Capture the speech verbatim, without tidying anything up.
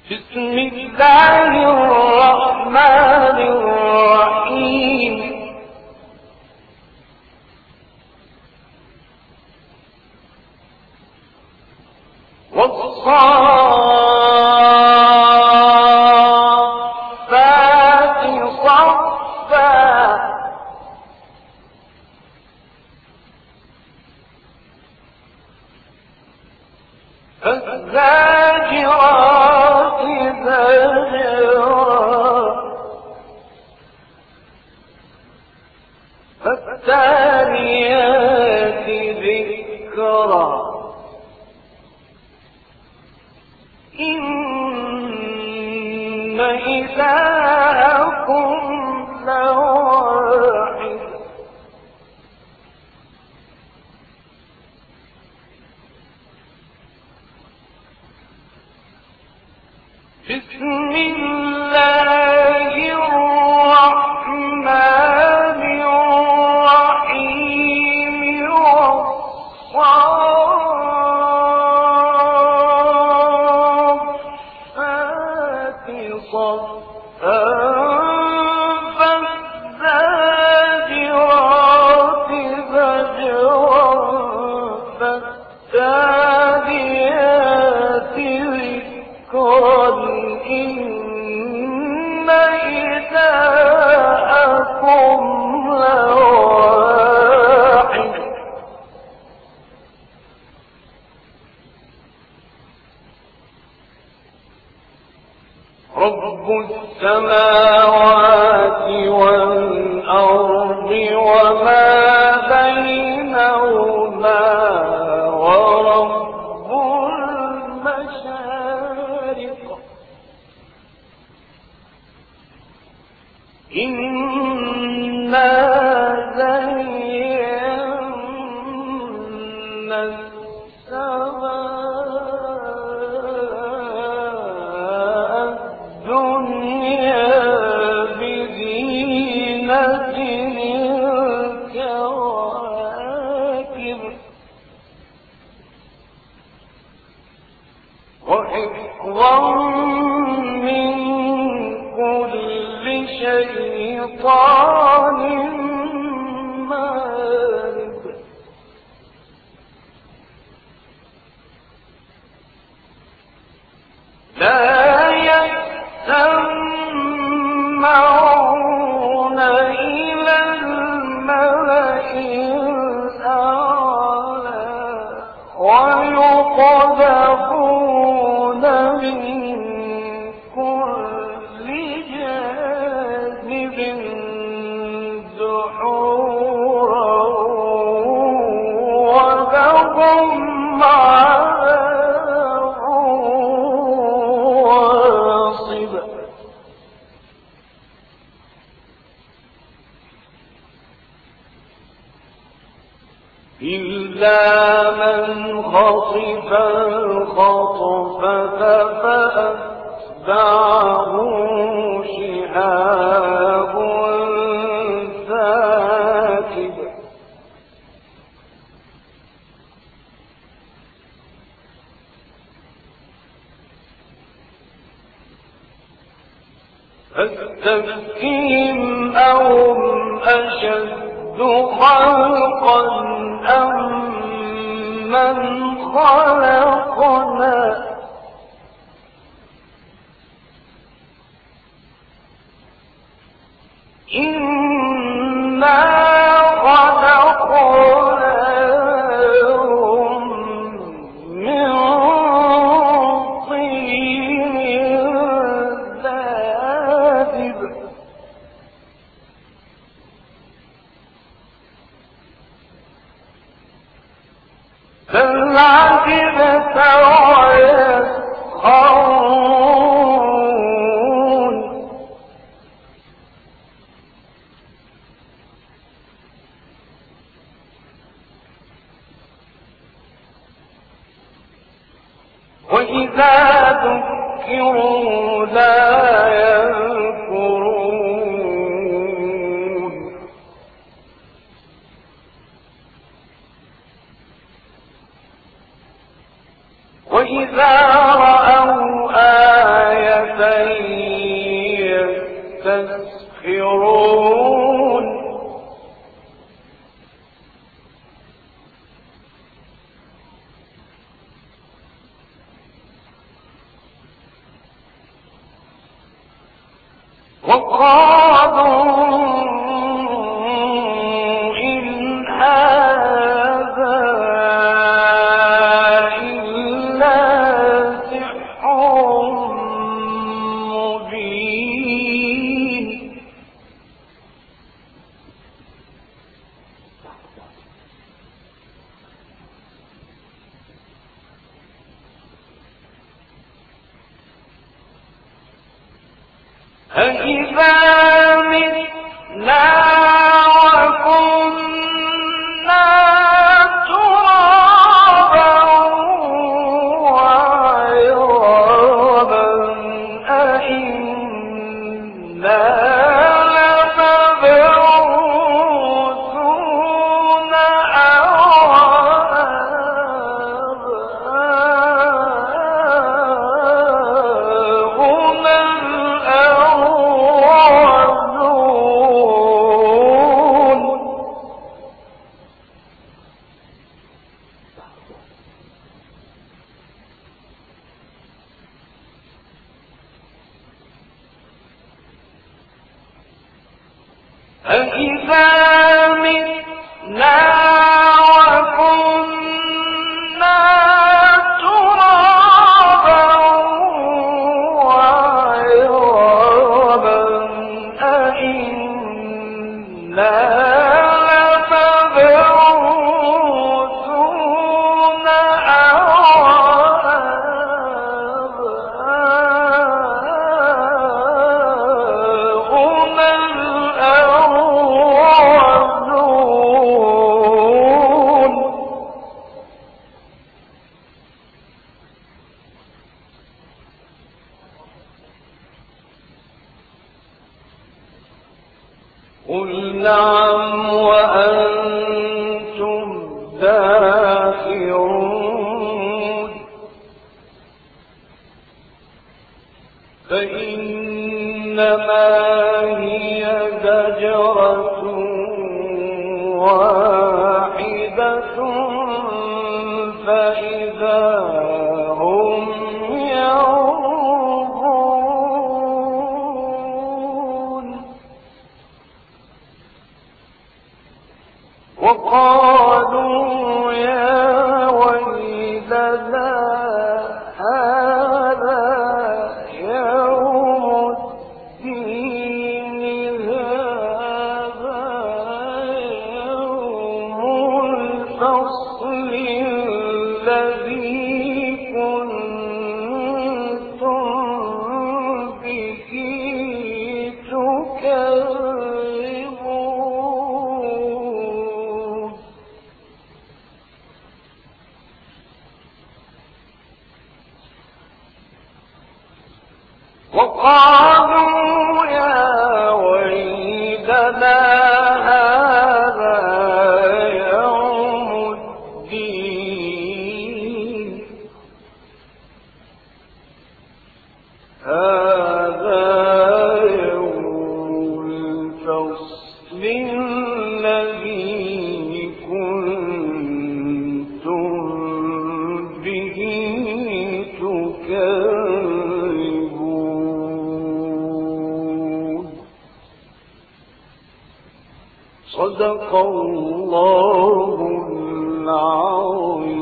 بسم الله الرحمن الرحيم والصافات صفا فالزاجرات زجرا فالتاليات ذكرا إن إلهكم لواحد بسم الله الرحمن الرحيم والصافات صفا فالزاجرات زجرا فالتاليات ذكرا إن إلهكم لواحد رب السماوات والأرض وما بينهما ورب المشارق إنا زينا السماء الدنيا بزينة الكواكب وحفظا من كل شيطان مارد لا يسمعون إلى الملأ الأعلى ويقذفون من كل جانب دحورا ولهم عذاب واصب إلا من خطف الخطفة فأتبعه شهاب ثاقب فاستفتهم أهم أشد خلقا أم من خلقنا إنا خلقناهم من طين لازب بل عجبت ويسخرون وإذا ذكروا لا يذكرون وإذا رأوا آية قل نعم وأنتم داخرون فإنما هي زجرة واحدة فإذا هم ينظرون وقالوا يا ويلنا هذا يوم الدين هذا يوم الفصل الذي كنتم به تكذبون وقالوا يا ويلنا هذا يوم الدين هذا يوم الفصل الذي كنتم به تكذبون صدق الله العظيم.